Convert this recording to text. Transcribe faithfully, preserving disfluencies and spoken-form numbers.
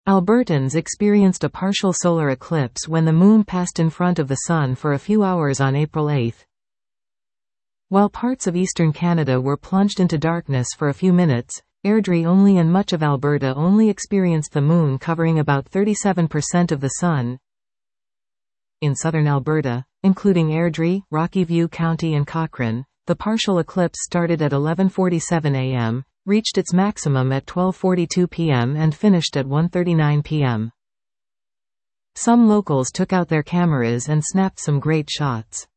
Albertans experienced a partial solar eclipse when the moon passed in front of the sun for a few hours on April eighth. While parts of eastern Canada were plunged into darkness for a few minutes, Airdrie only and much of Alberta only experienced the moon covering about thirty-seven percent of the sun. In southern Alberta, including Airdrie, Rocky View County and Cochrane, the partial eclipse started at eleven forty-seven a m, reached its maximum at twelve forty-two p m and finished at one thirty-nine p m Some locals took out their cameras and snapped some great shots.